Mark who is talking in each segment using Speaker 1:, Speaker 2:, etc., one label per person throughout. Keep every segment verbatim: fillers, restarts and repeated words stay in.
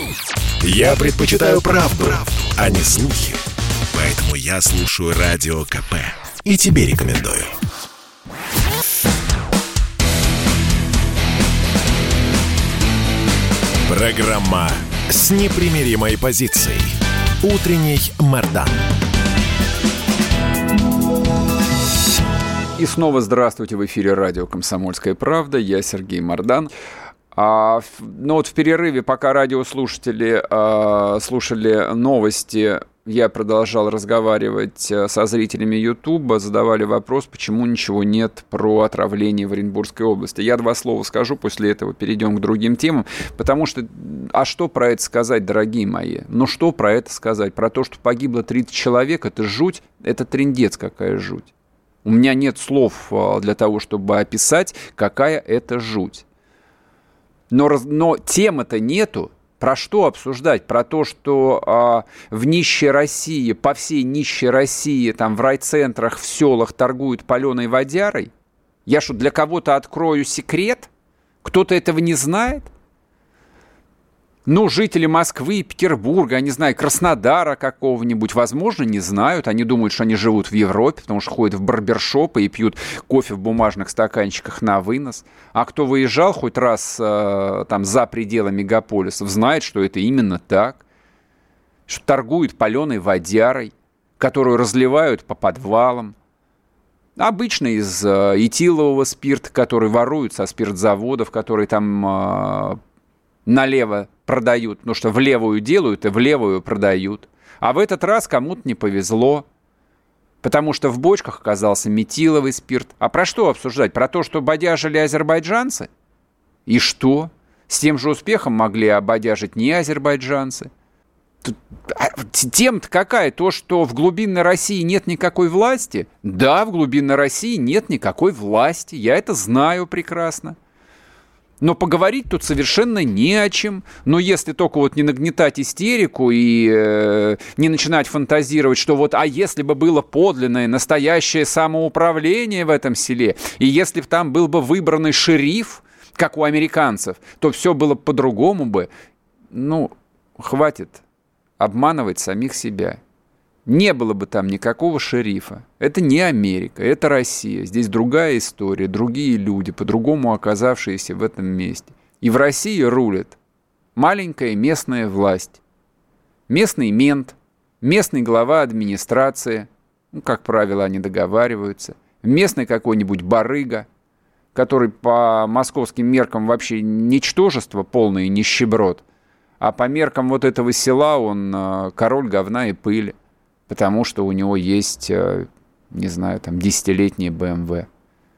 Speaker 1: Я предпочитаю правду, правду, а не слухи. Поэтому я слушаю Радио КП. И тебе рекомендую. Программа с непримиримой позицией. Утренний Мардан.
Speaker 2: И снова здравствуйте, в эфире радио «Комсомольская правда». Я Сергей Мардан. А, ну вот в перерыве, пока радиослушатели а, слушали новости, я продолжал разговаривать со зрителями Ютуба, задавали вопрос, почему ничего нет про отравление в Оренбургской области. Я два слова скажу, после этого перейдем к другим темам, потому что, а что про это сказать, дорогие мои? Ну что про это сказать? Про то, что погибло тридцать человек, это жуть, это трындец, какая жуть. У меня нет слов для того, чтобы описать, какая это жуть. Но, но темы-то нету. Про что обсуждать? Про то, что а, в нищей России, по всей нищей России, там в райцентрах, в селах торгуют паленой водярой? Я что, для кого-то открою секрет? Кто-то этого не знает? Ну, жители Москвы, Петербурга, я не знаю, Краснодара какого-нибудь, возможно, не знают. Они думают, что они живут в Европе, потому что ходят в барбершопы и пьют кофе в бумажных стаканчиках на вынос. А кто выезжал хоть раз э, там за пределы мегаполисов, знает, что это именно так. Что торгуют паленой водярой, которую разливают по подвалам. Обычно из э, этилового спирта, который воруют со спиртзаводов, которые там э, налево продают, потому что в левую делают и в левую продают. А в этот раз кому-то не повезло, потому что в бочках оказался метиловый спирт. А про что обсуждать? Про то, что бодяжили азербайджанцы? И что? С тем же успехом могли ободяжить не азербайджанцы. Тема-то какая? То, что в глубинной России нет никакой власти? Да, в глубинной России нет никакой власти. Я это знаю прекрасно. Но поговорить тут совершенно не о чем. Но если только вот не нагнетать истерику и э, не начинать фантазировать, что вот, а если бы было подлинное, настоящее самоуправление в этом селе, и если бы там был бы выбранный шериф, как у американцев, то все было по-другому бы. Ну, хватит обманывать самих себя. Не было бы там никакого шерифа. Это не Америка, это Россия. Здесь другая история, другие люди, по-другому оказавшиеся в этом месте. И в России рулит маленькая местная власть. Местный мент, местный глава администрации, ну, как правило, они договариваются, местный какой-нибудь барыга, который по московским меркам вообще ничтожество полное, нищеброд, а по меркам вот этого села он король говна и пыли. Потому что у него есть, не знаю, там, десятилетний бэ эм вэ.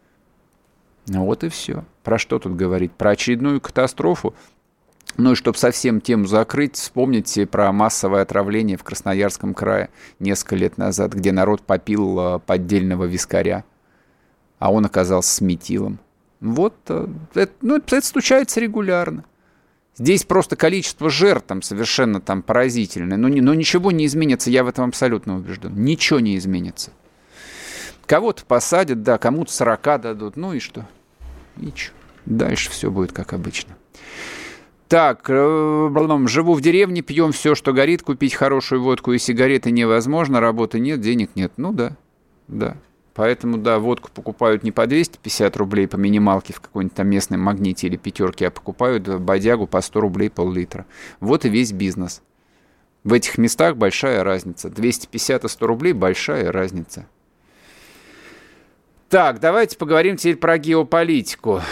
Speaker 2: Ну вот и все. Про что тут говорить? Про очередную катастрофу? Ну и чтобы совсем тему закрыть, вспомните про массовое отравление в Красноярском крае несколько лет назад, где народ попил поддельного вискаря, а он оказался с метилом. Вот, это, ну, это случается регулярно. Здесь просто количество жертв там совершенно там поразительное. Но, но ничего не изменится, я в этом абсолютно убежден. Ничего не изменится. Кого-то посадят, да, кому-то сорока дадут. Ну и что? Ничего. Дальше все будет как обычно. Так, живу в деревне, пьем все, что горит. Купить хорошую водку и сигареты невозможно. Работы нет, денег нет. Ну да, да. Поэтому, да, водку покупают не по двести пятьдесят рублей по минималке в какой-нибудь там местной Магните или Пятерке, а покупают бодягу по сто рублей пол-литра. Вот и весь бизнес. В этих местах большая разница. двести пятьдесят и сто рублей – большая разница. Так, давайте поговорим теперь про геополитику.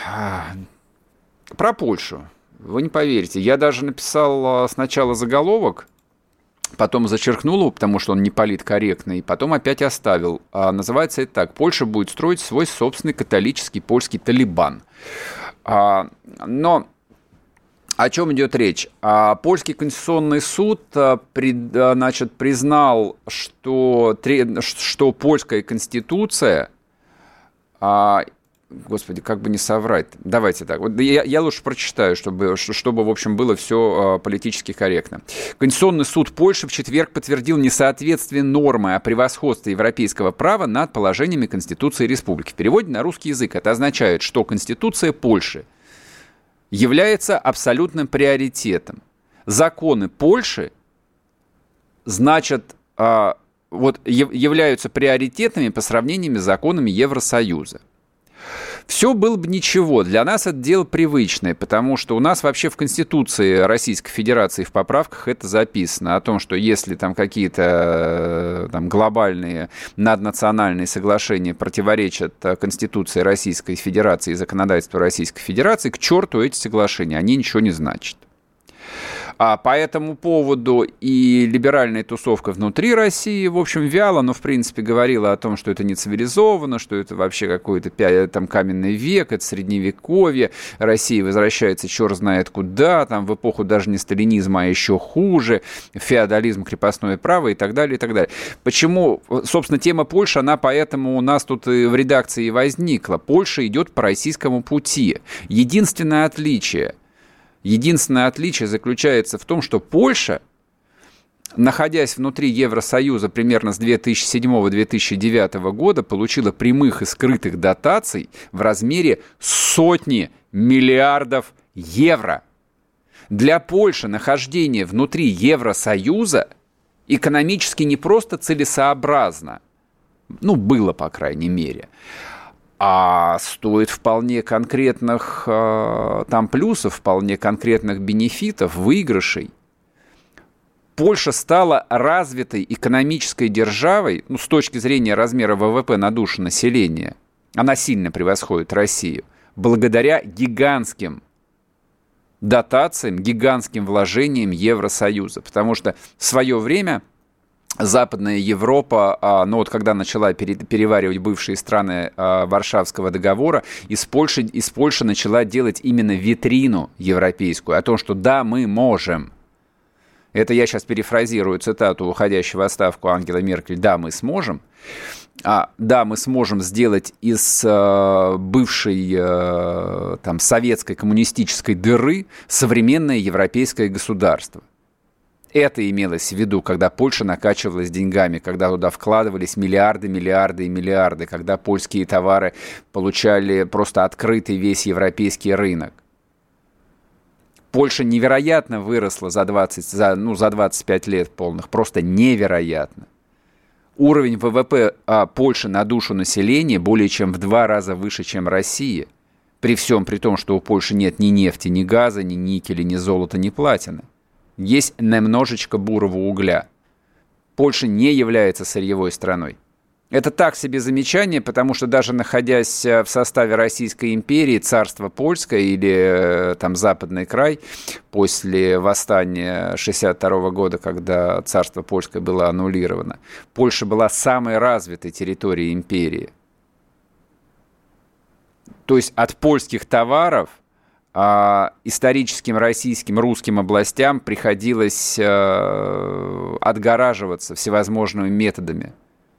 Speaker 2: Про Польшу. Вы не поверите, я даже написал сначала заголовок, потом зачеркнул его, потому что он не политкорректный, и потом опять оставил. А называется это так: Польша будет строить свой собственный католический польский Талибан. А, но о чем идет речь? А, Польский конституционный суд а, при, а, значит, признал, что, что польская конституция... А, Господи, как бы не соврать. Давайте так. Вот я, я лучше прочитаю, чтобы, чтобы, в общем, было все политически корректно. Конституционный суд Польши в четверг подтвердил несоответствие нормы о превосходстве европейского права над положениями Конституции Республики. В переводе на русский язык это означает, что Конституция Польши является абсолютным приоритетом. законы Польши, значит, вот, являются приоритетными по сравнению с законами Евросоюза. Все было бы ничего. Для нас это дело привычное, потому что у нас вообще в Конституции Российской Федерации в поправках это записано, о том, что если там какие-то там глобальные наднациональные соглашения противоречат Конституции Российской Федерации и законодательству Российской Федерации, к черту эти соглашения, они ничего не значат. А по этому поводу и либеральная тусовка внутри России, в общем, вяло, но, в принципе, говорила о том, что это не цивилизованно, что это вообще какой-то там каменный век, это средневековье, Россия возвращается черт знает куда, там в эпоху даже не сталинизма, а еще хуже, феодализм, крепостное право и так далее, и так далее. Почему, собственно, тема Польши, она поэтому у нас тут и в редакции и возникла. Польша идет по российскому пути. Единственное отличие – Единственное отличие заключается в том, что Польша, находясь внутри Евросоюза примерно с две тысячи седьмого - две тысячи девятого года, получила прямых и скрытых дотаций в размере сотни миллиардов евро. Для Польши нахождение внутри Евросоюза экономически не просто целесообразно, ну, было, по крайней мере, а стоит вполне конкретных э, там плюсов, вполне конкретных бенефитов, выигрышей. Польша стала развитой экономической державой, ну, с точки зрения размера ВВП на душу населения, она сильно превосходит Россию, благодаря гигантским дотациям, гигантским вложениям Евросоюза. Потому что в свое время Западная Европа, ну вот когда начала переваривать бывшие страны Варшавского договора, из Польши, из Польши начала делать именно витрину европейскую, о том, что да, мы можем. Это я сейчас перефразирую цитату уходящего в отставку Ангелы Меркель. Да, мы сможем. А, да, мы сможем сделать из э, бывшей э, там, советской коммунистической дыры современное европейское государство. Это имелось в виду, когда Польша накачивалась деньгами, когда туда вкладывались миллиарды, миллиарды и миллиарды, когда польские товары получали просто открытый весь европейский рынок. Польша невероятно выросла за двадцать, за, ну, за двадцать пять лет полных, просто невероятно. Уровень ВВП а, Польши на душу населения более чем в два раза выше, чем Россия, при всем при том, что у Польши нет ни нефти, ни газа, ни никеля, ни золота, ни платины. Есть немножечко бурого угля. Польша не является сырьевой страной. Это так себе замечание, потому что даже находясь в составе Российской империи, царство польское или там Западный край, после восстания шестьдесят второго года, когда царство польское было аннулировано, Польша была самой развитой территорией империи. То есть от польских товаров а, историческим российским русским областям приходилось а, отгораживаться всевозможными методами.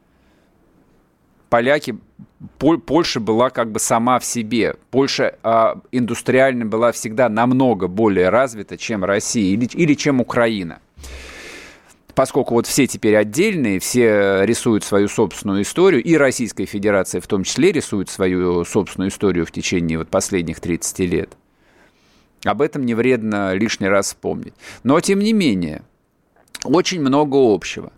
Speaker 2: Поляки, Польша была как бы сама в себе. Польша а, индустриально была всегда намного более развита, чем Россия или, или чем Украина. Поскольку вот все теперь отдельные, все рисуют свою собственную историю, и Российская Федерация в том числе рисует свою собственную историю в течение вот последних тридцати лет. Об этом не вредно лишний раз вспомнить. Но, тем не менее, очень много общего.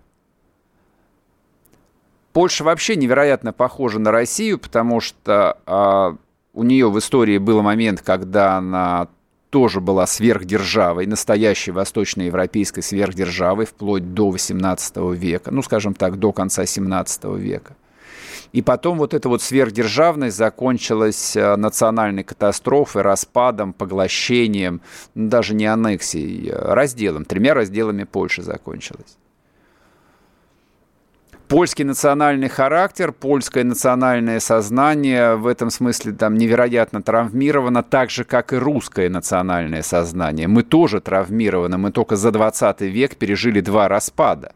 Speaker 2: Польша вообще невероятно похожа на Россию, потому что а, у нее в истории был момент, когда она тоже была сверхдержавой, настоящей восточноевропейской сверхдержавой, вплоть до восемнадцатого века, ну, скажем так, до конца семнадцатого века. И потом вот эта вот сверхдержавность закончилась национальной катастрофой, распадом, поглощением, даже не аннексией, разделом, тремя разделами Польши закончилась. Польский национальный характер, польское национальное сознание в этом смысле там невероятно травмировано, так же, как и русское национальное сознание. Мы тоже травмированы, мы только за двадцатый век пережили два распада.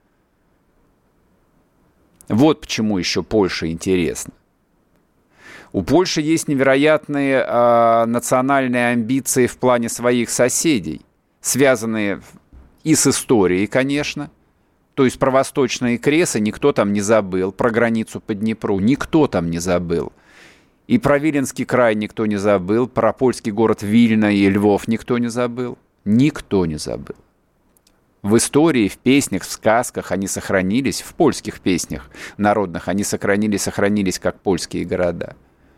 Speaker 2: Вот почему еще Польша интересна. У Польши есть невероятные э, национальные амбиции в плане своих соседей, связанные и с историей, конечно. То есть про восточные Кресы никто там не забыл, про границу по Днепру никто там не забыл. И про Виленский край никто не забыл, про польский город Вильна и Львов никто не забыл. Никто не забыл. В истории, в песнях, в сказках они сохранились, в польских песнях народных они сохранились, сохранились как польские города.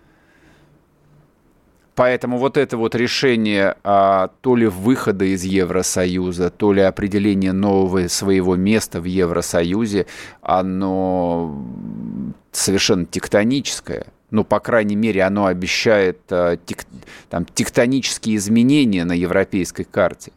Speaker 2: Поэтому вот это вот решение а, то ли выхода из Евросоюза, то ли определение нового своего места в Евросоюзе, оно совершенно тектоническое. Ну, по крайней мере, оно обещает а, тек, там, тектонические изменения на европейской карте.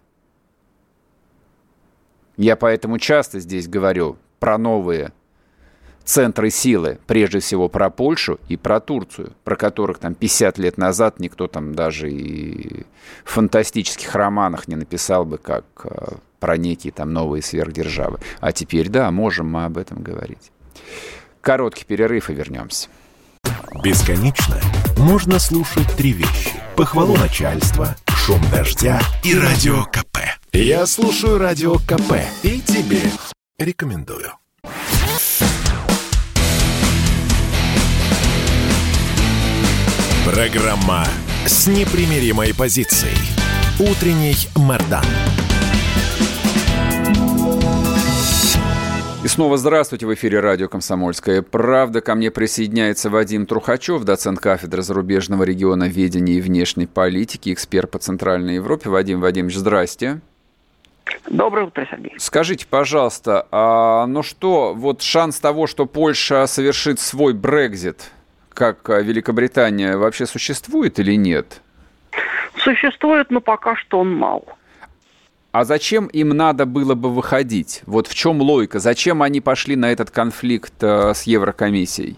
Speaker 2: Я поэтому часто здесь говорю про новые центры силы, прежде всего про Польшу и про Турцию, про которых там пятьдесят лет назад никто там даже и в фантастических романах не написал бы, как э, про некие там новые сверхдержавы. А теперь, да, можем мы об этом говорить. Короткий перерыв и вернемся.
Speaker 1: Бесконечно можно слушать три вещи: похвалу начальства, шум дождя и радио КП. Я слушаю радио КП и тебе рекомендую. Программа с непримиримой позицией. Утренний Мордан.
Speaker 2: И снова здравствуйте, в эфире радио «Комсомольская правда». Ко мне присоединяется Вадим Трухачев, доцент кафедры зарубежного региона ведения и внешней политики, эксперт по Центральной Европе. Вадим Вадимович, здрасте.
Speaker 3: Доброе утро, Сергей.
Speaker 2: Скажите, пожалуйста, а, ну что, вот шанс того, что Польша совершит свой Брексит, как Великобритания, вообще существует или нет?
Speaker 3: Существует, но пока что он мал.
Speaker 2: А зачем им надо было бы выходить? Вот в чем логика? Зачем они пошли на этот конфликт э, с Еврокомиссией?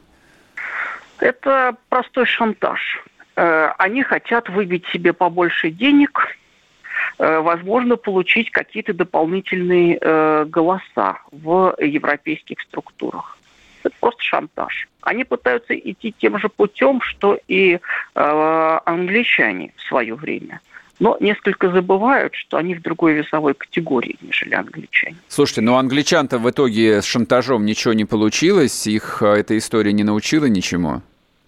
Speaker 3: Это простой шантаж. Э, они хотят выбить себе побольше денег, э, возможно, получить какие-то дополнительные э, голоса в европейских структурах. Это просто шантаж. Они пытаются идти тем же путем, что и э, англичане в свое время. Но несколько забывают, что они в другой весовой категории, нежели англичане.
Speaker 2: Слушайте, ну англичан-то в итоге с шантажом ничего не получилось, их эта история не научила ничему?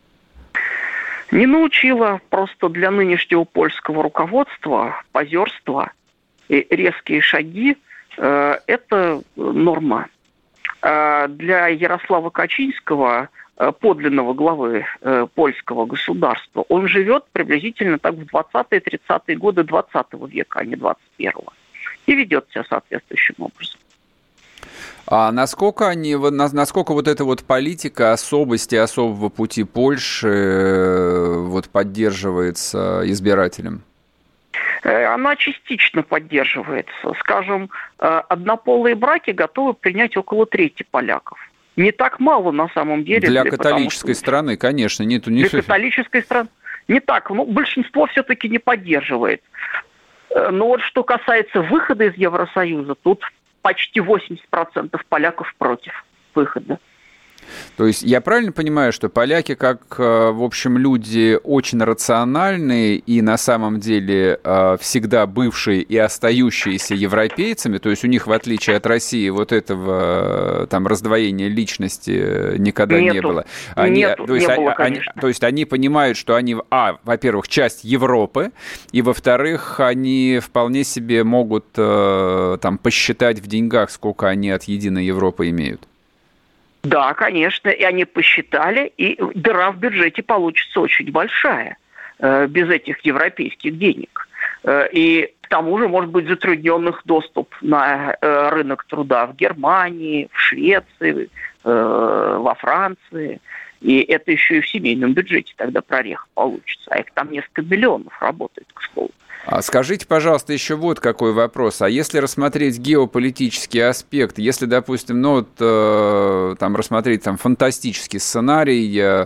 Speaker 3: Не научила. Просто для нынешнего польского руководства позерство и резкие шаги э, – это норма. А для Ярослава Качинского, подлинного главы э, польского государства, он живет приблизительно так в двадцатые-тридцатые годы двадцатого века, а не двадцать первого. И ведет себя соответствующим образом.
Speaker 2: А насколько, они, насколько вот эта вот политика особости, особого пути Польши вот, поддерживается избирателем?
Speaker 3: Она частично поддерживается. Скажем, однополые браки готовы принять около трети поляков. Не так мало на самом деле.
Speaker 2: Для, для католической что... страны, конечно. Нету, не
Speaker 3: для все... католической страны не так. Ну, большинство все-таки не поддерживает. Но вот что касается выхода из Евросоюза, тут почти восемьдесят процентов поляков против выхода.
Speaker 2: То есть я правильно понимаю, что поляки, как, в общем, люди очень рациональные и на самом деле всегда бывшие и остающиеся европейцами, то есть у них, в отличие от России, вот этого там раздвоения личности никогда
Speaker 3: нету,
Speaker 2: не было. Они,
Speaker 3: нету,
Speaker 2: то, есть,
Speaker 3: не было,
Speaker 2: они, то есть они понимают, что они, а, во-первых, часть Европы, и, во-вторых, они вполне себе могут там посчитать в деньгах, сколько они от единой Европы имеют.
Speaker 3: Да, конечно, и они посчитали, и дыра в бюджете получится очень большая э, без этих европейских денег. Э, и к тому же может быть затрудненных доступ на э, рынок труда в Германии, в Швеции, э, во Франции. И это еще и в семейном бюджете тогда прореха получится. А их там несколько миллионов работает, к слову.
Speaker 2: А скажите, пожалуйста, еще вот какой вопрос. А если рассмотреть геополитический аспект, если, допустим, ну вот э, там рассмотреть там фантастический сценарий, э,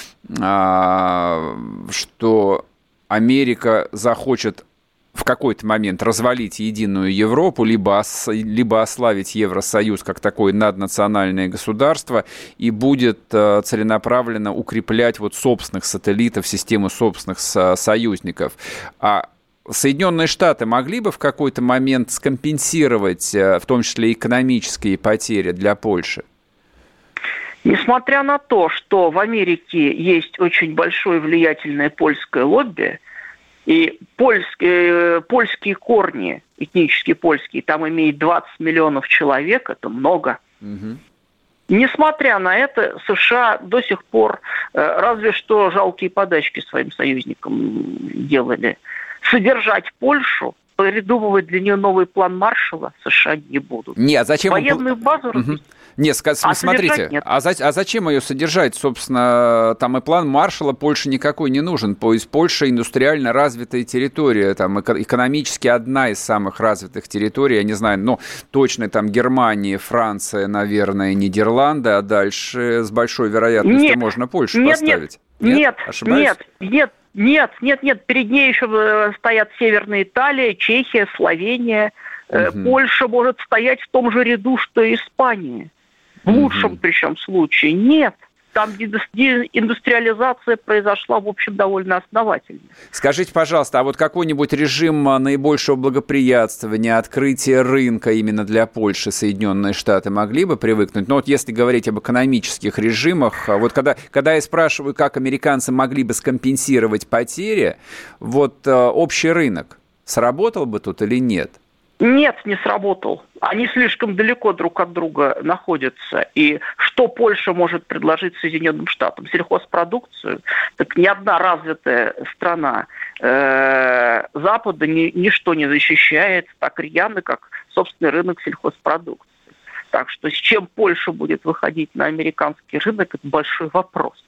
Speaker 2: э, что Америка захочет в какой-то момент развалить единую Европу, либо, ос, либо ославить Евросоюз как такое наднациональное государство и будет э, целенаправленно укреплять вот собственных сателлитов, систему собственных со- союзников. А Соединенные Штаты могли бы в какой-то момент скомпенсировать, в том числе экономические потери для Польши?
Speaker 3: Несмотря на то, что в Америке есть очень большое влиятельное польское лобби, и польские, польские корни этнически польский, там имеет двадцать миллионов человек, это много. Угу. Несмотря на это, США до сих пор э, разве что жалкие подачки своим союзникам делали. Содержать Польшу, придумывать для нее новый план Маршалла США не будут.
Speaker 2: Не, а зачем
Speaker 3: военную
Speaker 2: он...
Speaker 3: базу...
Speaker 2: Угу. Нет, а смотрите, а, за, а зачем ее содержать? Собственно, там и план Маршалла Польше никакой не нужен. То есть Польша индустриально развитая территория, там экономически одна из самых развитых территорий, я не знаю, ну, точно там Германия, Франция, наверное, Нидерланды, а дальше с большой вероятностью нет, можно Польшу
Speaker 3: нет,
Speaker 2: поставить.
Speaker 3: Нет, нет, нет, нет, нет, нет, нет, перед ней еще стоят Северная Италия, Чехия, Словения. Угу. Польша может стоять в том же ряду, что и Испания. В лучшем, угу. причем, случае. Нет. Там индустриализация произошла, в общем, довольно основательно.
Speaker 2: Скажите, пожалуйста, а вот какой-нибудь режим наибольшего благоприятствования, открытия рынка именно для Польши Соединенные Штаты могли бы привыкнуть? Ну вот если говорить об экономических режимах, вот когда, когда я спрашиваю, как американцы могли бы скомпенсировать потери, вот общий рынок сработал бы тут или нет?
Speaker 3: Нет, не сработал. Они слишком далеко друг от друга находятся. И что Польша может предложить Соединенным Штатам? Сельхозпродукцию? Так ни одна развитая страна э, Запада ни, ничто не защищает так рьяно, как собственный рынок сельхозпродукции. Так что с чем Польша будет выходить на американский рынок, это большой вопрос.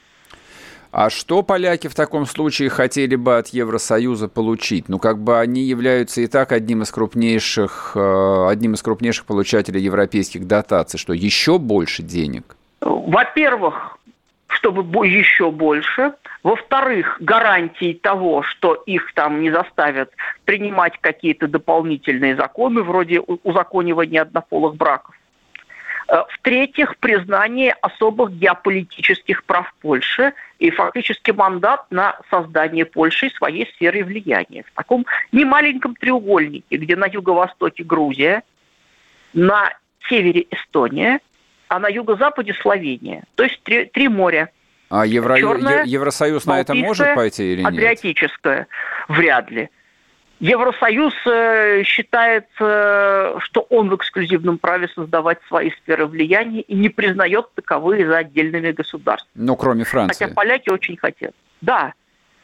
Speaker 2: А что поляки в таком случае хотели бы от Евросоюза получить? Ну, как бы они являются и так одним из крупнейших, одним из крупнейших получателей европейских дотаций. Что, еще больше денег?
Speaker 3: Во-первых, чтобы еще больше. Во-вторых, гарантии того, что их там не заставят принимать какие-то дополнительные законы, вроде узаконивания однополых браков. В-третьих, признание особых геополитических прав Польши и фактически мандат на создание Польши своей сферы влияния. В таком немаленьком треугольнике, где на юго-востоке Грузия, на севере Эстония, а на юго-западе Словения. То есть три, три моря.
Speaker 2: А Евро... Черное, Евросоюз на это может пойти или нет?
Speaker 3: Адриатическое. Вряд ли. Евросоюз считает, что он в эксклюзивном праве создавать свои сферы влияния и не признает таковые за отдельными государствами.
Speaker 2: Ну, кроме Франции.
Speaker 3: Хотя поляки очень хотят. Да.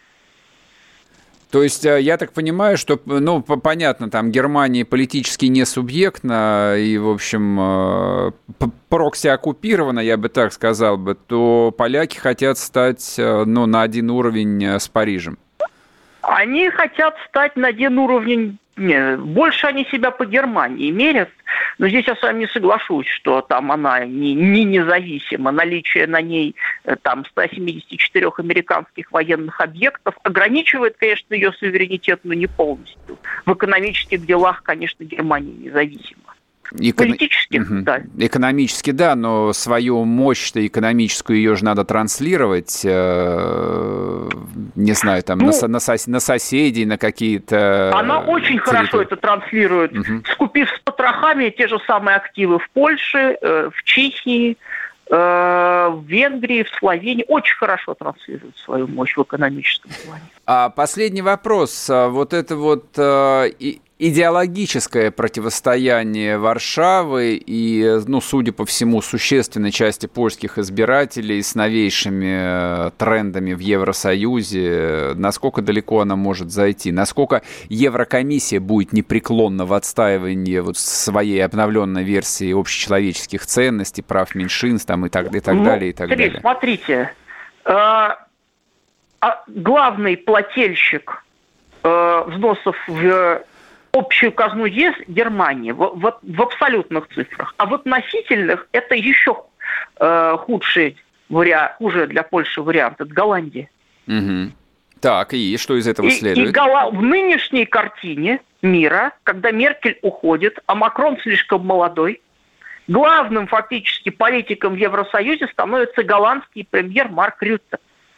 Speaker 2: То есть, я так понимаю, что, ну, понятно, там Германия политически не субъектна и, в общем, прокси оккупирована, я бы так сказал бы, то поляки хотят стать, ну, на один уровень с Парижем.
Speaker 3: Они хотят стать на один уровень, не, больше они себя по Германии мерят, но здесь я с вами не соглашусь, что там она не, не независима. Наличие на ней там ста семидесяти четырёх американских военных объектов ограничивает, конечно, ее суверенитет, но не полностью. В экономических делах, конечно, Германия независима.
Speaker 2: Эко...
Speaker 3: Политически, угу. да.
Speaker 2: Экономически, да, но свою мощь-то экономическую ее же надо транслировать, э, не знаю, там, ну, на, на, сос... на соседей, на какие-то...
Speaker 3: Она очень территории. Хорошо это транслирует, угу. скупив с потрохами те же самые активы в Польше, э, в Чехии, э, в Венгрии, в Словении. Очень хорошо транслирует свою мощь в экономическом плане.
Speaker 2: А последний вопрос. Вот это вот... Э, и... идеологическое противостояние Варшавы и, ну, судя по всему, существенной части польских избирателей с новейшими трендами в Евросоюзе, насколько далеко она может зайти? Насколько Еврокомиссия будет непреклонна в отстаивании вот своей обновленной версии общечеловеческих ценностей, прав меньшинств там, и так, и так ну, далее, и так
Speaker 3: Сергей,
Speaker 2: далее?
Speaker 3: Смотрите, э, главный плательщик э, взносов в общую казну ЕС Германия в, в, в абсолютных цифрах. А в относительных это еще э, худший вариант, хуже для Польши вариант. Это Голландия.
Speaker 2: Угу. Так, и что из этого
Speaker 3: и,
Speaker 2: следует?
Speaker 3: И Голла... в нынешней картине мира, когда Меркель уходит, а Макрон слишком молодой, главным фактически политиком в Евросоюзе становится голландский премьер Марк Рютте.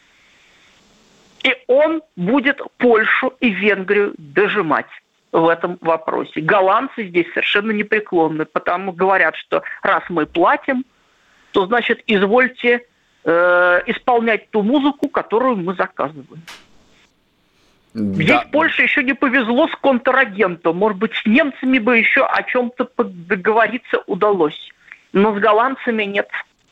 Speaker 3: И он будет Польшу и Венгрию дожимать в этом вопросе. Голландцы здесь совершенно непреклонны, потому говорят, что раз мы платим, то, значит, извольте э, исполнять ту музыку, которую мы заказываем. Здесь
Speaker 2: Да.
Speaker 3: Польше еще не повезло с контрагентом. Может быть, с немцами бы еще о чем-то договориться удалось. Но с голландцами нет.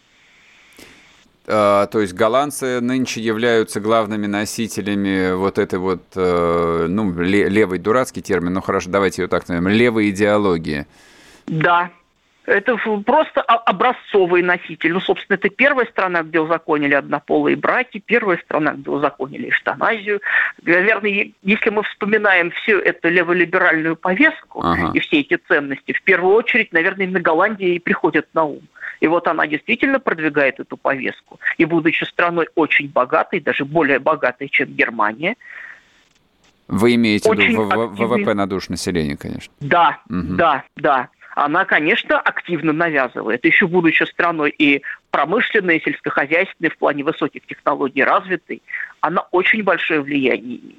Speaker 2: А, то есть голландцы нынче являются главными носителями вот этой вот, э, ну, левый дурацкий термин, ну хорошо, давайте ее так назовем, левой идеологии.
Speaker 3: Да. Это просто образцовый носитель. Ну, собственно, это первая страна, где узаконили однополые браки, первая страна, где узаконили эвтаназию. Наверное, если мы вспоминаем всю эту леволиберальную повестку ага. и все эти ценности, в первую очередь, наверное, именно Голландия и приходит на ум. И вот она действительно продвигает эту повестку. И, будучи страной очень богатой, даже более богатой, чем Германия.
Speaker 2: Вы имеете в виду ВВП на душу населения, конечно.
Speaker 3: Да, угу. да, да. Она, конечно, активно навязывает. Еще будучи страной и промышленной, и сельскохозяйственной, в плане высоких технологий развитой, она очень большое влияние имеет.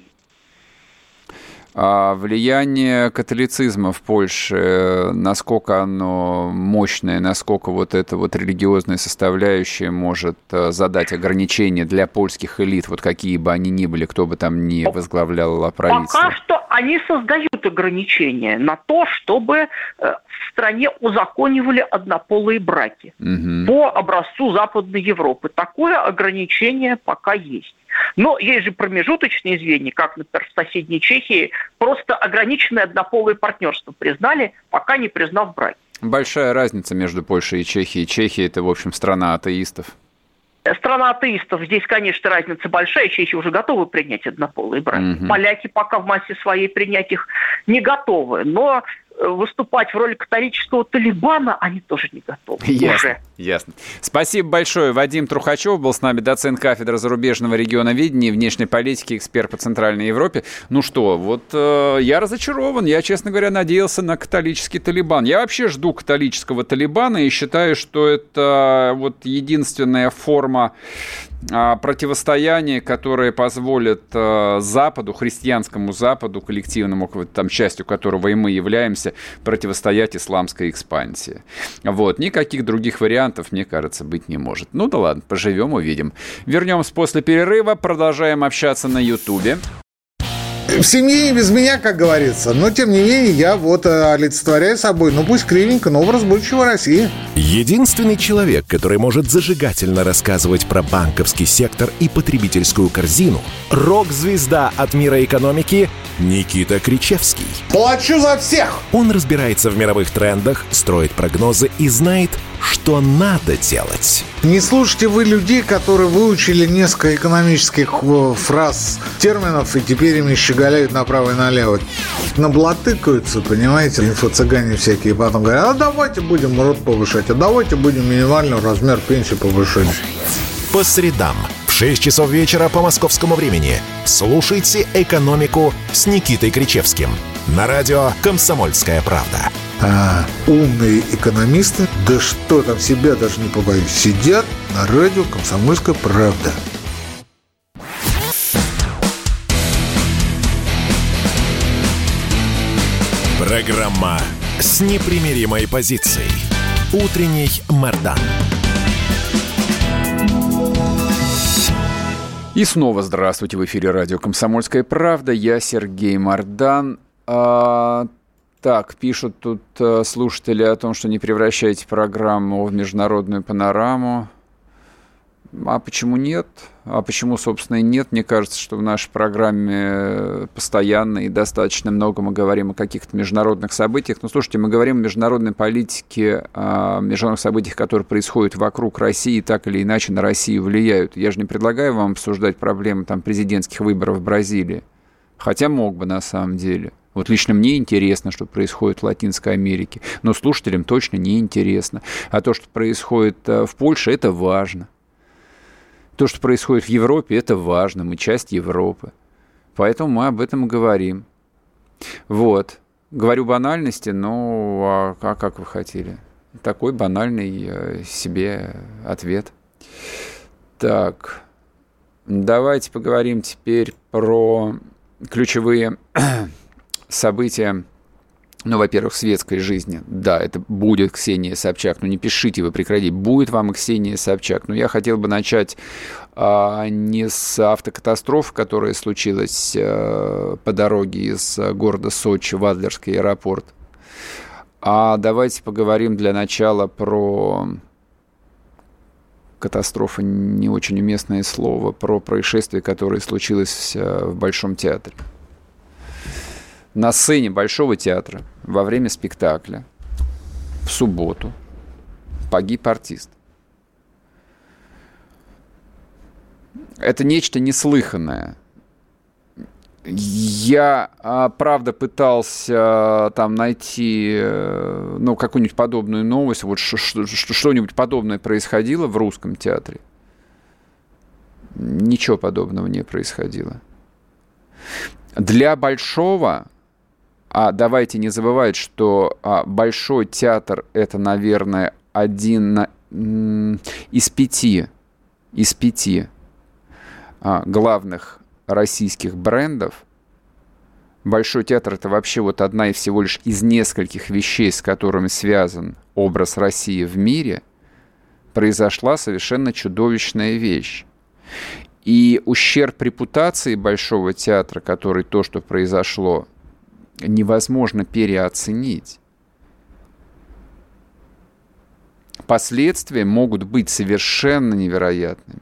Speaker 2: А влияние католицизма в Польше, насколько оно мощное, насколько вот эта вот религиозная составляющая может задать ограничения для польских элит, вот какие бы они ни были, кто бы там ни возглавлял правительство?
Speaker 3: Пока что они создают ограничения на то, чтобы в стране узаконивали однополые браки угу. по образцу Западной Европы. Такое ограничение пока есть. Но есть же промежуточные звенья, как, например, в соседней Чехии, просто ограниченное однополое партнерство признали, пока не признав браки. Большая разница между Польшей и Чехией. Чехия – это, в общем, страна атеистов. Страна атеистов. Здесь, конечно, разница большая. Чехия уже готовы принять однополые браки. Угу. Поляки пока в массе своей принять их не готовы. Но выступать в роли католического Талибана они тоже не готовы.
Speaker 2: Ясно,
Speaker 3: уже.
Speaker 2: ясно. Спасибо большое. Вадим Трухачев был с нами, доцент кафедры зарубежного регионоведения и внешней политики, эксперт по Центральной Европе. Ну что, вот э, я разочарован. Я, честно говоря, надеялся на католический Талибан. Я вообще жду католического Талибана и считаю, что это вот единственная форма э, противостояния, которая позволит э, Западу, христианскому Западу, коллективному, там, частью которого и мы являемся, противостоять исламской экспансии. Вот. Никаких других вариантов, мне кажется, быть не может. Ну да ладно, поживем, увидим. Вернемся после перерыва, продолжаем общаться на Ютубе.
Speaker 4: В семье не без меня, как говорится. Но, тем не менее, я вот олицетворяю собой, ну пусть кривенько, но образ будущего России.
Speaker 1: Единственный человек, который может зажигательно рассказывать про банковский сектор и потребительскую корзину, рок-звезда от мира экономики Никита Кричевский.
Speaker 4: Плачу за всех!
Speaker 1: Он разбирается в мировых трендах, строит прогнозы и знает, что надо делать.
Speaker 4: Не слушайте вы людей, которые выучили несколько экономических фраз, терминов, и теперь ими щеголяют направо и налево. Наблатыкаются, понимаете, инфо-цыгане всякие, потом говорят, а давайте будем рот повышать, а давайте будем минимальный размер пенсии повышать.
Speaker 1: По средам в шесть часов вечера по московскому времени слушайте «Экономику» с Никитой Кричевским на радио «Комсомольская правда».
Speaker 4: А умные экономисты, да что там, себя даже не побоюсь, сидят на радио «Комсомольская правда».
Speaker 1: Программа с непримиримой позицией. Утренний Мардан.
Speaker 2: И снова здравствуйте. В эфире радио «Комсомольская правда». Я Сергей Мардан. А, так, пишут тут а, слушатели о том, что не превращайте программу в международную панораму. А почему нет? А почему, собственно, и нет? Мне кажется, что в нашей программе постоянно и достаточно много мы говорим о каких-то международных событиях. Но, слушайте, мы говорим о международной политике, о международных событиях, которые происходят вокруг России, так или иначе на Россию влияют. Я же не предлагаю вам обсуждать проблемы там, президентских выборов в Бразилии. Хотя мог бы, на самом деле. Вот лично мне интересно, что происходит в Латинской Америке. Но слушателям точно не интересно. А то, что происходит в Польше, это важно. То, что происходит в Европе, это важно, мы часть Европы. Поэтому мы об этом и говорим. Вот. Говорю банальности, но а, а как вы хотели? Такой банальный себе ответ. Так, давайте поговорим теперь про ключевые события Ну, во-первых, в светской жизни, да, это будет Ксения Собчак, ну не пишите вы, прекратите, будет вам и Ксения Собчак. Но я хотел бы начать а, не с автокатастрофы, которая случилась а, по дороге из города Сочи в Адлерский аэропорт, а давайте поговорим для начала про катастрофу, не очень уместное слово, про происшествие, которое случилось в Большом театре. На сцене Большого театра во время спектакля в субботу погиб артист. Это нечто неслыханное. Я, правда, пытался там найти, ну, какую-нибудь подобную новость, вот что-нибудь подобное происходило в русском театре. Ничего подобного не происходило. Для Большого... А давайте не забывать, что а, Большой театр – это, наверное, один м- из пяти, из пяти а, главных российских брендов. Большой театр – это вообще вот одна и всего лишь из нескольких вещей, с которыми связан образ России в мире. Произошла совершенно чудовищная вещь. И ущерб репутации Большого театра, который то, что произошло, невозможно переоценить. Последствия могут быть совершенно невероятными.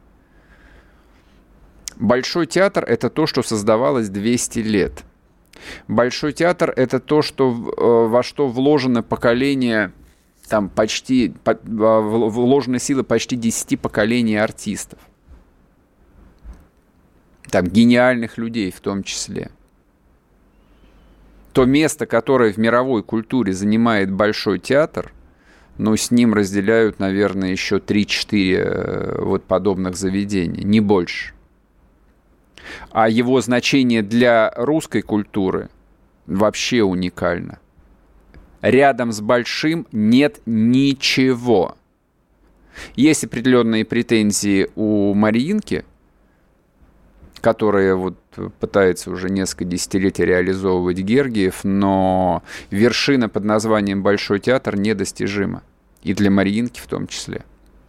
Speaker 2: Большой театр – это то, что создавалось двести лет. Большой театр – это то, что, во что вложено поколение, там почти, вложены силы почти десяти поколений артистов. Там гениальных людей в том числе. То место, которое в мировой культуре занимает Большой театр, ну, с ним разделяют, наверное, еще три-четыре вот подобных заведения, не больше. А его значение для русской культуры вообще уникально. Рядом с Большим нет ничего. Есть определенные претензии у Мариинки, которая вот пытается уже несколько десятилетий реализовывать Гергиев, но вершина под названием Большой театр недостижима. И для Мариинки в том числе.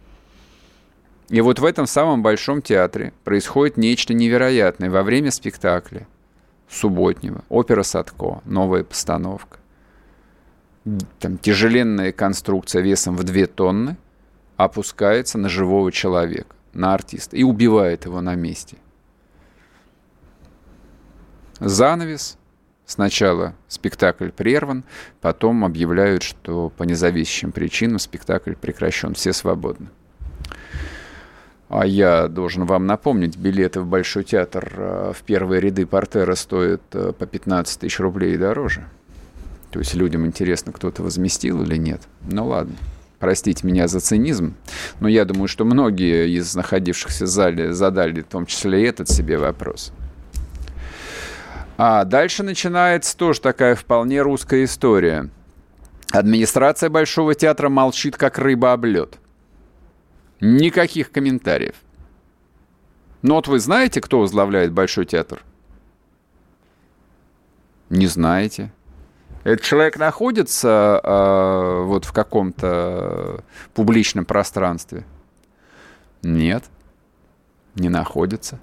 Speaker 2: И вот в этом самом Большом театре происходит нечто невероятное. Во время спектакля субботнего опера Садко, новая постановка. Там тяжеленная конструкция весом в две тонны опускается на живого человека, на артиста, и убивает его на месте. Занавес. Сначала спектакль прерван, потом объявляют, что по независящим причинам спектакль прекращен, все свободны. А я должен вам напомнить, билеты в Большой театр в первые ряды портера стоят по пятнадцать тысяч рублей и дороже. То есть людям интересно, кто-то возместил или нет. Ну ладно, простите меня за цинизм, но я думаю, что многие из находившихся в зале задали в том числе и этот себе вопрос. А дальше начинается тоже такая вполне русская история. Администрация Большого театра молчит, как рыба об лед. Никаких комментариев. Ну вот вы знаете, кто возглавляет Большой театр? Не знаете. Этот человек находится э, вот в каком-то публичном пространстве? Нет, не находится.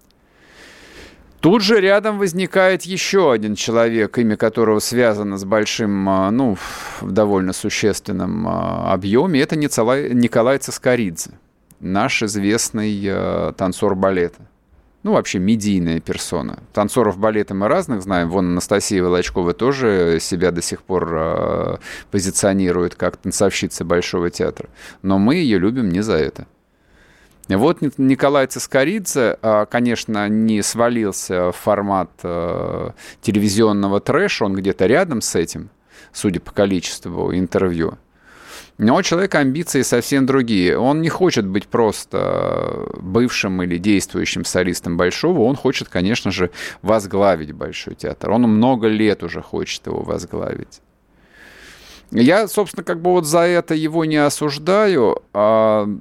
Speaker 2: Тут же рядом возникает еще один человек, имя которого связано с большим, ну, в довольно существенном объеме. Это Николай, Николай Цискоридзе, наш известный э, танцор балета. Ну, вообще медийная персона. Танцоров балета мы разных знаем. Вон Анастасия Волочкова тоже себя до сих пор э, позиционирует как танцовщица Большого театра. Но мы ее любим не за это. Вот Николай Цискоридзе, конечно, не свалился в формат телевизионного трэша, он где-то рядом с этим, судя по количеству интервью. Но у человека амбиции совсем другие. Он не хочет быть просто бывшим или действующим солистом Большого, он хочет, конечно же, возглавить Большой театр. Он много лет уже хочет его возглавить. Я, собственно, как бы вот за это его не осуждаю, а...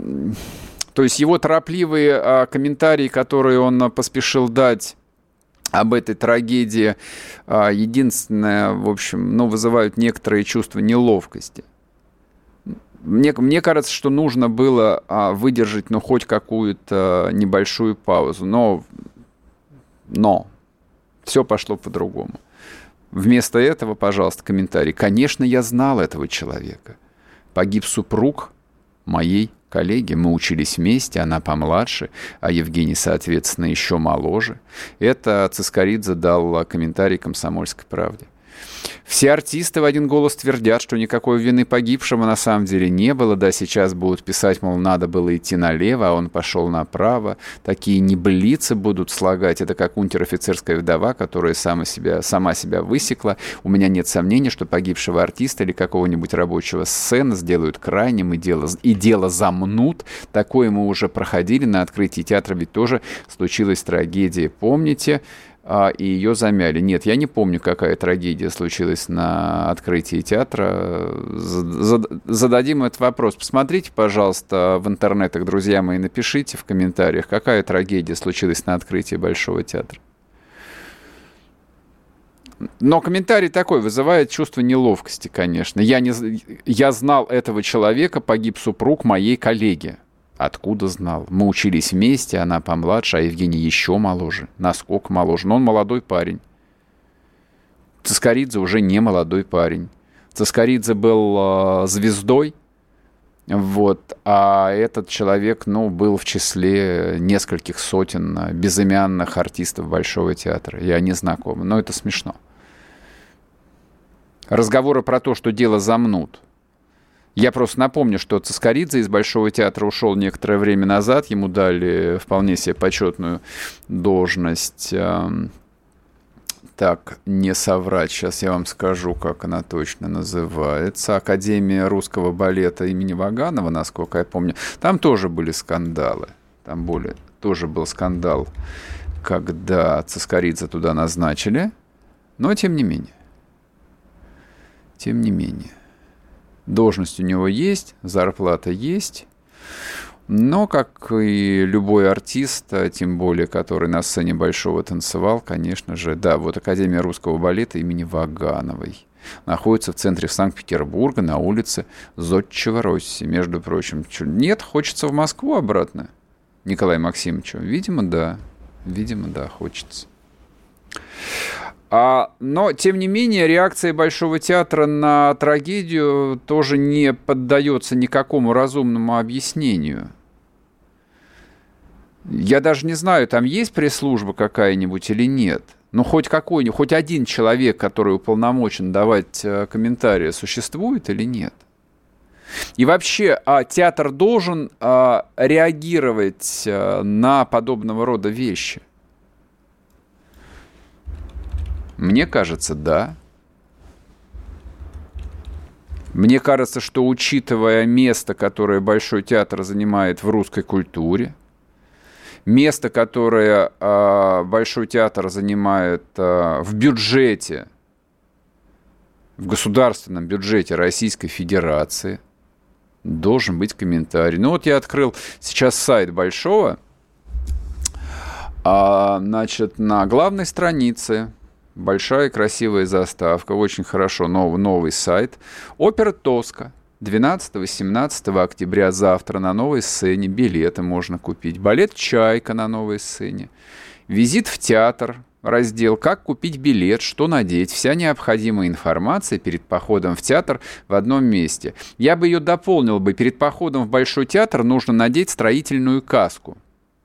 Speaker 2: То есть его торопливые а, комментарии, которые он поспешил дать об этой трагедии. Единственное, в общем, ну, вызывают некоторые чувства неловкости. Мне, мне кажется, что нужно было выдержать, ну, хоть какую-то небольшую паузу. Но, но все пошло по-другому. Вместо этого, пожалуйста, комментарий. Конечно, я знал этого человека. Погиб супруг моей коллеги. Мы учились вместе, она помладше, а Евгений, соответственно, еще моложе. Это Цискоридзе дал комментарий «Комсомольской правде». Все артисты в один голос твердят, что никакой вины погибшего на самом деле не было. Да, сейчас будут писать, мол, надо было идти налево, а он пошел направо. Такие небылицы будут слагать. Это как унтер-офицерская вдова, которая сама себя, сама себя высекла. У меня нет сомнений, что погибшего артиста или какого-нибудь рабочего сцены сделают крайним и дело, и дело замнут. Такое мы уже проходили на открытии театра, ведь тоже случилась трагедия. Помните? И ее замяли. Нет, я не помню, какая трагедия случилась на открытии театра. Зададим этот вопрос. Посмотрите, пожалуйста, в интернетах, друзья мои, напишите в комментариях, какая трагедия случилась на открытии Большого театра. Но комментарий такой вызывает чувство неловкости, конечно. Я, не, я знал этого человека, погиб супруг моей коллеги. Откуда знал? Мы учились вместе, она помладше, а Евгений еще моложе. Насколько моложе? Но он молодой парень. Цискоридзе уже не молодой парень. Цискоридзе был э, звездой, вот, а этот человек, ну, был в числе нескольких сотен безымянных артистов Большого театра. Я не знаком, но это смешно. Разговоры про то, что дело замнут. Я просто напомню, что Цискоридзе из Большого театра ушел некоторое время назад. Ему дали вполне себе почетную должность. Так, не соврать, сейчас я вам скажу, как она точно называется. Академия русского балета имени Ваганова, насколько я помню. Там тоже были скандалы. Там более, тоже был скандал, когда Цискоридзе туда назначили. Но тем не менее. Тем не менее. Должность у него есть, зарплата есть, но, как и любой артист, тем более, который на сцене Большого танцевал, конечно же, да, вот Академия русского балета имени Вагановой находится в центре Санкт-Петербурга, на улице Зодчего-Росси, между прочим. Нет, хочется в Москву обратно, Николаю Максимовичу? Видимо, да, видимо, да, хочется. А, но, тем не менее, реакция Большого театра на трагедию тоже не поддается никакому разумному объяснению. Я даже не знаю, там есть пресс-служба какая-нибудь или нет. Но хоть какой-нибудь, хоть один человек, который уполномочен давать комментарии, существует или нет? И вообще, а, театр должен а, реагировать а, на подобного рода вещи? Мне кажется, да. Мне кажется, что, учитывая место, которое Большой театр занимает в русской культуре, место, которое э, Большой театр занимает э, в бюджете, в государственном бюджете Российской Федерации, должен быть комментарий. Ну вот я открыл сейчас сайт Большого, а, значит, на главной странице большая красивая заставка, очень хорошо, новый, новый сайт. Опера «Тоска». двенадцатого-семнадцатого октября завтра на новой сцене. Билеты можно купить. Балет «Чайка» на новой сцене. Визит в театр. Раздел «Как купить билет», «Что надеть». Вся необходимая информация перед походом в театр в одном месте. Я бы ее дополнил бы. Перед походом в Большой театр нужно надеть строительную каску.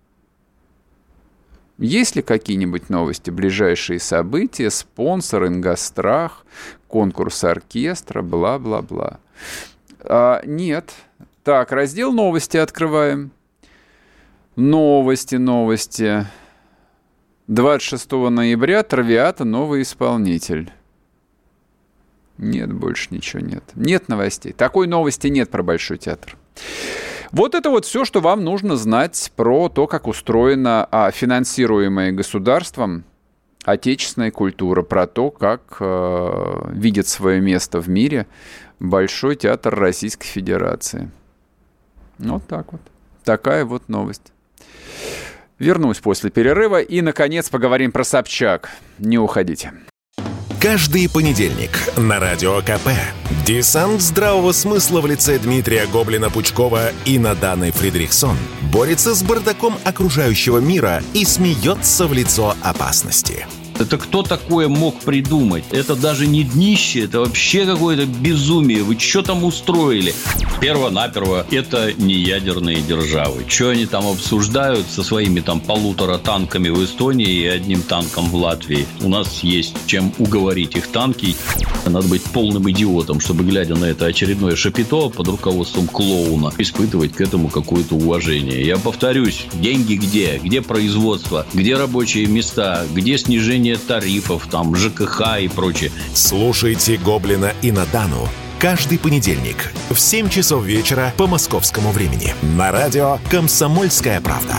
Speaker 2: Есть ли какие-нибудь новости, ближайшие события, спонсор, Ингострах, конкурс оркестра, бла-бла-бла? А, нет. Так, раздел «Новости» открываем. Новости, новости. двадцать шестого ноября Травиата новый исполнитель. Нет, больше ничего нет. Нет новостей. Такой новости нет про Большой театр. Вот это вот все, что вам нужно знать про то, как устроена а, финансируемая государством отечественная культура, про то, как э, видит свое место в мире Большой театр Российской Федерации. Вот так вот. Такая вот новость. Вернусь после перерыва и, наконец, поговорим про Собчак. Не уходите.
Speaker 1: Каждый понедельник на Радио КП десант здравого смысла в лице Дмитрия Гоблина-Пучкова и Наданы Фридрихсон борется с бардаком окружающего мира и смеется в лицо опасности.
Speaker 5: Это кто такое мог придумать? Это даже не днище, это вообще какое-то безумие. Вы что там устроили? Перво-наперво, это не ядерные державы. Что они там обсуждают со своими там полутора танками в Эстонии и одним танком в Латвии? У нас есть чем уговорить их танки. Надо быть полным идиотом, чтобы, глядя на это очередное шапито под руководством клоуна, испытывать к этому какое-то уважение. Я повторюсь, деньги где? Где производство? Где рабочие места? Где снижение тарифов, там, ЖКХ и прочее?
Speaker 1: Слушайте Гоблина и Надану каждый понедельник в семь часов вечера по московскому времени на радио «Комсомольская правда».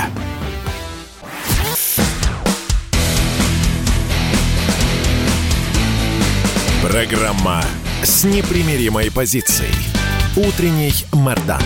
Speaker 1: Программа с непримиримой позицией. Утренний Мардан.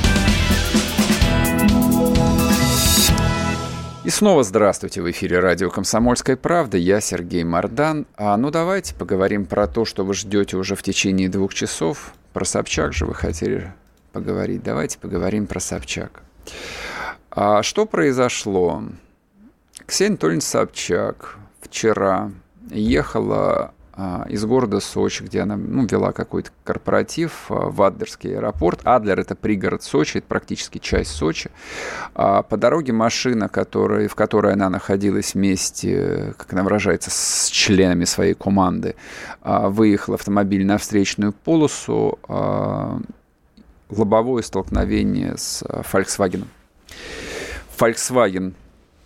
Speaker 2: И снова здравствуйте, в эфире радио «Комсомольская правда», я Сергей Мардан. А ну давайте поговорим про то, что вы ждете уже в течение двух часов. Про Собчак же вы хотели поговорить. Давайте поговорим про Собчак. А что произошло? Ксения Анатольевна Собчак вчера ехала из города Сочи, где она ну, вела какой-то корпоратив в Адлерский аэропорт. Адлер – это пригород Сочи, это практически часть Сочи. По дороге машина, которая, в которой она находилась вместе, как она выражается, с членами своей команды, выехал автомобиль на встречную полосу, лобовое столкновение с Volkswagen. Volkswagen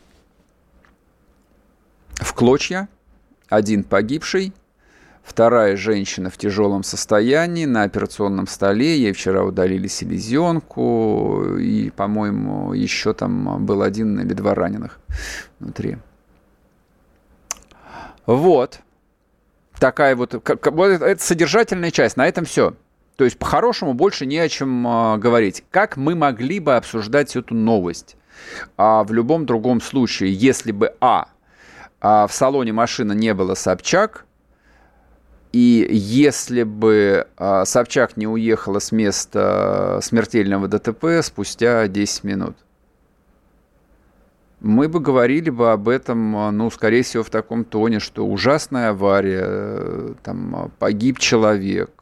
Speaker 2: в клочья, один погибший, вторая женщина в тяжелом состоянии на операционном столе. Ей вчера удалили селезенку. И, по-моему, еще там был один или два раненых внутри. Вот. Такая вот... Как, вот это содержательная часть. На этом все. То есть, по-хорошему, больше не о чем а, говорить. Как мы могли бы обсуждать эту новость? А в любом другом случае, если бы А... а в салоне машины не было Собчак, и если бы а, Собчак не уехала с места смертельного ДТП спустя десять минут, мы бы говорили бы об этом, ну, скорее всего, в таком тоне, что ужасная авария, там погиб человек,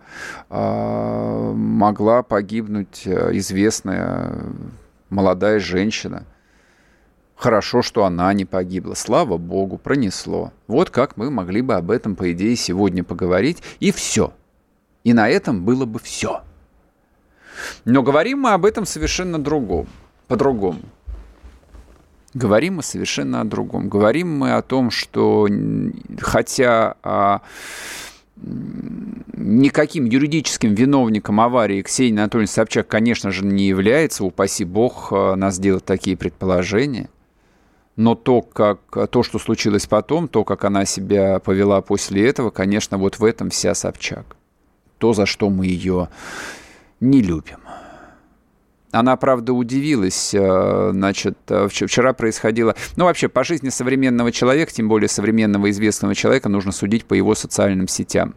Speaker 2: а, могла погибнуть известная молодая женщина. Хорошо, что она не погибла. Слава богу, пронесло. Вот как мы могли бы об этом, по идее, сегодня поговорить. И все. И на этом было бы все. Но говорим мы об этом совершенно другом. По-другому. Говорим мы совершенно о другом. Говорим мы о том, что хотя а, никаким юридическим виновником аварии Ксения Анатольевна Собчак, конечно же, не является. Упаси бог нас делать такие предположения. Но то, как, то, что случилось потом, то, как она себя повела после этого, конечно, вот в этом вся Собчак. То, за что мы ее не любим. Она, правда, удивилась. Значит, вчера происходило... Ну, вообще, по жизни современного человека, тем более современного известного человека, нужно судить по его социальным сетям.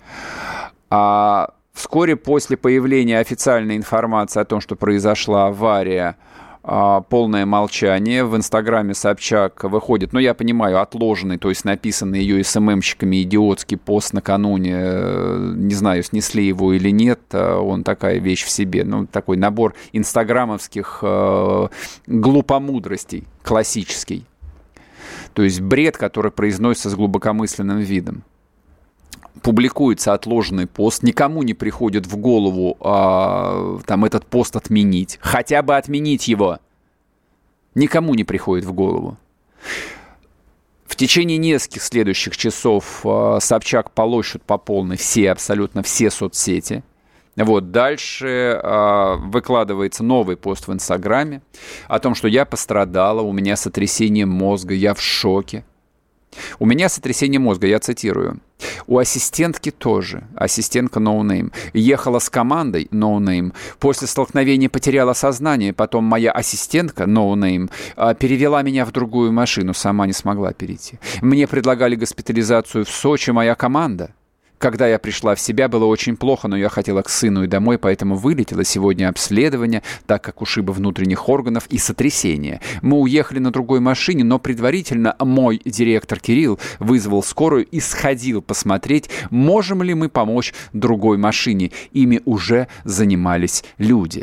Speaker 2: А вскоре после появления официальной информации о том, что произошла авария, полное молчание. В Инстаграме Собчак выходит, ну, я понимаю, отложенный, то есть написанный ее эс эм эм-щиками идиотский пост накануне. Не знаю, снесли его или нет. Он такая вещь в себе. Ну, такой набор инстаграмовских э, глупомудростей, классический. То есть бред, который произносится с глубокомысленным видом. Публикуется отложенный пост, никому не приходит в голову а, там, этот пост отменить, хотя бы отменить его. Никому не приходит в голову. В течение нескольких следующих часов а, Собчак полощут по полной все, абсолютно все соцсети. Вот, дальше а, выкладывается новый пост в Инстаграме о том, что я пострадала, у меня сотрясение мозга, я в шоке. У меня сотрясение мозга, я цитирую. У ассистентки тоже, ассистентка no name. Ехала с командой no name. После столкновения потеряла сознание, потом моя ассистентка no name перевела меня в другую машину, сама не смогла перейти. Мне предлагали госпитализацию в Сочи, моя команда. Когда я пришла в себя, было очень плохо, но я хотела к сыну и домой, поэтому вылетела сегодня обследование, так как ушибы внутренних органов и сотрясение. Мы уехали на другой машине, но предварительно мой директор Кирилл вызвал скорую и сходил посмотреть, можем ли мы помочь другой машине. Ими уже занимались люди.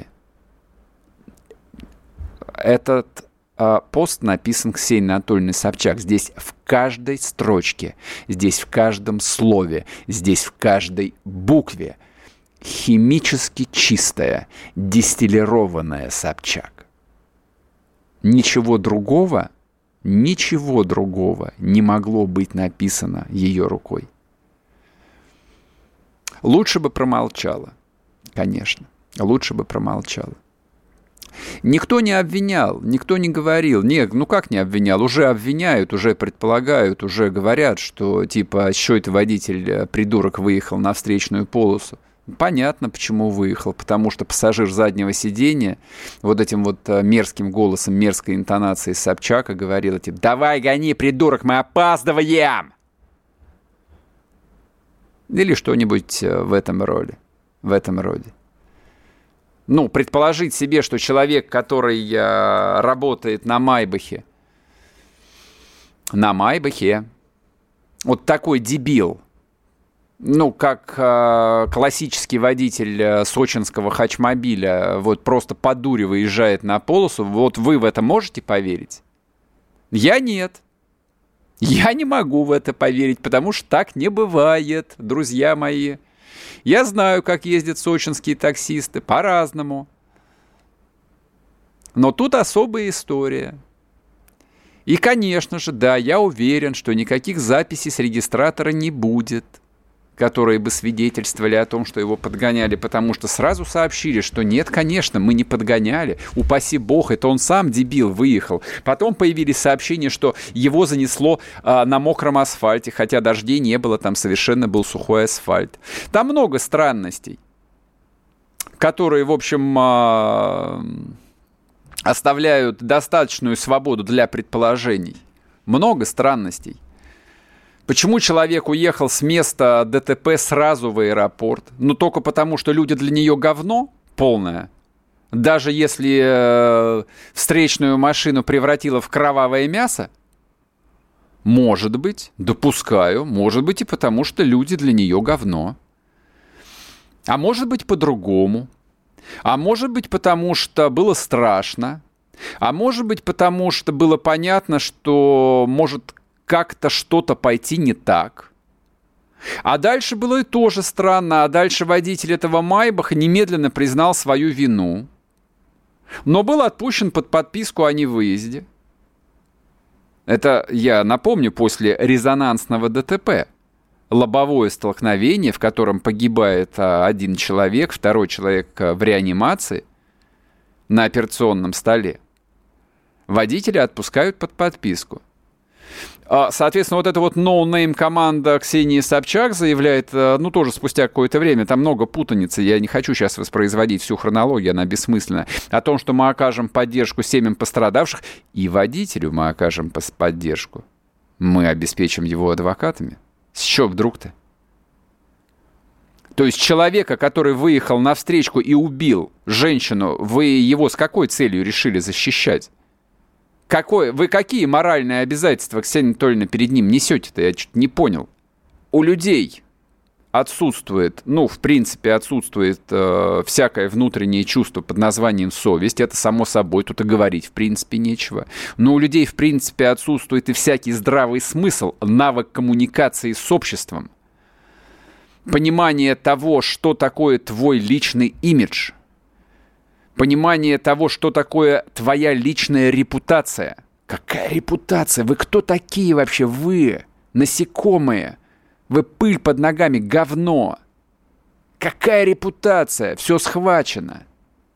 Speaker 2: Этот а, пост написан Ксенией Анатольевной Собчак. Здесь в каждой строчке, здесь в каждом слове, здесь в каждой букве химически чистая, дистиллированная Собчак. Ничего другого, ничего другого не могло быть написано ее рукой. Лучше бы промолчала, конечно, лучше бы промолчала. Никто не обвинял, никто не говорил. Нет, ну как не обвинял? Уже обвиняют, уже предполагают, уже говорят, что типа, что это водитель, придурок, выехал на встречную полосу. Понятно, почему выехал. Потому что пассажир заднего сиденья вот этим вот мерзким голосом, мерзкой интонацией Собчака говорил, типа, давай гони, придурок, мы опаздываем! Или что-нибудь в этом роде. В этом роде. Ну, предположить себе, что человек, который э, работает на Майбахе, на Майбахе, вот такой дебил, ну, как э, классический водитель э, сочинского хачмобиля, вот просто по дуре выезжает на полосу, вот вы в это можете поверить? Я нет. Я не могу в это поверить, потому что так не бывает, друзья мои. Я знаю, как ездят сочинские таксисты, по-разному. Но тут особая история. И, конечно же, да, я уверен, что никаких записей с регистратора не будет, которые бы свидетельствовали о том, что его подгоняли, потому что сразу сообщили, что нет, конечно, мы не подгоняли. Упаси бог, это он сам, дебил, выехал. Потом появились сообщения, что его занесло а, на мокром асфальте, хотя дождей не было, там совершенно был сухой асфальт. Там много странностей, которые, в общем, а, оставляют достаточную свободу для предположений. Много странностей. Почему человек уехал с места ДТП сразу в аэропорт? Ну, только потому, что люди для нее говно полное. Даже если э, встречную машину превратило в кровавое мясо? Может быть, допускаю. Может быть и потому, что люди для нее говно. А может быть по-другому. А может быть потому, что было страшно. А может быть потому, что было понятно, что может как-то что-то пойти не так. А дальше было и тоже странно. А дальше водитель этого Майбаха немедленно признал свою вину. Но был отпущен под подписку о невыезде. Это, я напомню, после резонансного ДТП. Лобовое столкновение, в котором погибает один человек, второй человек в реанимации на операционном столе. Водителя отпускают под подписку. Соответственно, вот эта вот no-name команда Ксении Собчак заявляет, ну, тоже спустя какое-то время, там много путаницы, я не хочу сейчас воспроизводить всю хронологию, она бессмысленна, о том, что мы окажем поддержку семьям пострадавших, и водителю мы окажем поддержку. Мы обеспечим его адвокатами. С чего вдруг-то? То есть человека, который выехал на встречку и убил женщину, вы его с какой целью решили защищать? Какое, вы какие моральные обязательства, Ксения Анатольевна, перед ним несете-то? Я что-то не понял. У людей отсутствует, ну, в принципе, отсутствует э, всякое внутреннее чувство под названием совесть. Это само собой, тут и говорить, в принципе, нечего. Но у людей, в принципе, отсутствует и всякий здравый смысл, навык коммуникации с обществом. Понимание того, что такое твой личный имидж. Понимание того, что такое твоя личная репутация. Какая репутация? Вы кто такие вообще? Вы насекомые. Вы пыль под ногами, говно. Какая репутация? Все схвачено.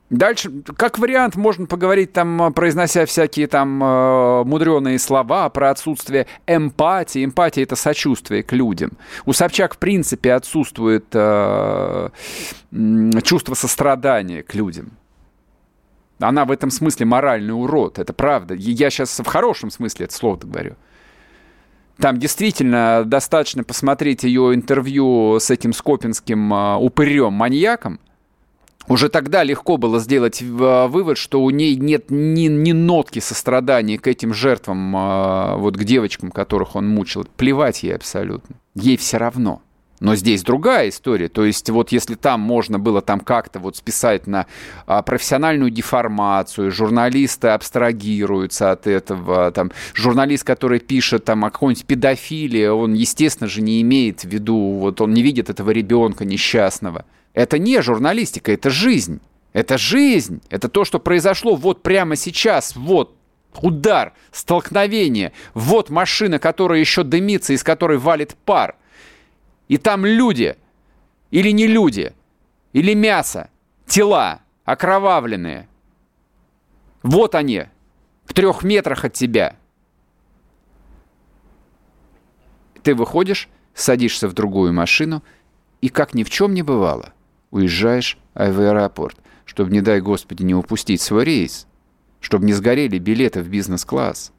Speaker 2: Дальше, как вариант, можно поговорить, там, произнося всякие там мудреные слова про отсутствие эмпатии. Эмпатия — это сочувствие к людям. У Собчак, в принципе, отсутствует э, чувство сострадания к людям. Она в этом смысле моральный урод, это правда. Я сейчас в хорошем смысле это слово говорю. Там действительно достаточно посмотреть ее интервью с этим скопинским э, упырем-маньяком. Уже тогда легко было сделать вывод, что у ней нет ни, ни нотки сострадания к этим жертвам, вот к девочкам, которых он мучил. Плевать ей абсолютно. Ей все равно. Но здесь другая история. То есть вот если там можно было там как-то вот списать на профессиональную деформацию, журналисты абстрагируются от этого, там, журналист, который пишет там о какой-нибудь педофилии, он, естественно же, не имеет в виду, вот он не видит этого ребенка несчастного. Это не журналистика, это жизнь. Это жизнь. Это то, что произошло вот прямо сейчас. Вот удар, столкновение. Вот машина, которая еще дымится, из которой валит пар. И там люди. Или не люди. Или мясо. Тела окровавленные. Вот они. В трех метрах от тебя. Ты выходишь, садишься в другую машину и, как ни в чем не бывало, уезжаешь в аэропорт, чтобы, не дай Господи, не упустить свой рейс, чтобы не сгорели билеты в бизнес-класс.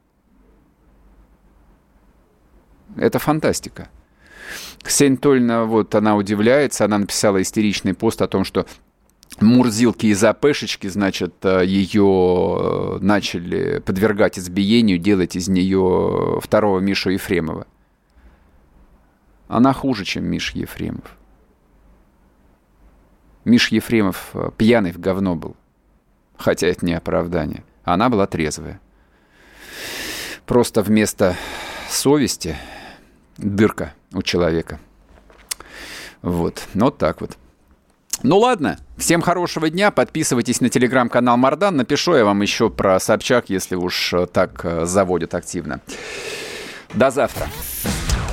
Speaker 2: Это фантастика. Ксения Анатольевна, вот она удивляется, она написала истеричный пост о том, что мурзилки из АПшечки, значит, ее начали подвергать избиению, делать из нее второго Мишу Ефремова. Она хуже, чем Миша Ефремов. Миш Ефремов пьяный в говно был. Хотя это не оправдание. Она была трезвая. Просто вместо совести дырка у человека. Вот. Вот так вот. Ну ладно. Всем хорошего дня. Подписывайтесь на телеграм-канал Мардан. Напишу я вам еще про Собчак, если уж так заводят активно. До завтра.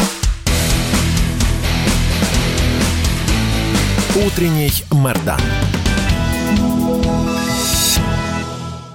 Speaker 1: Утренний Мардан.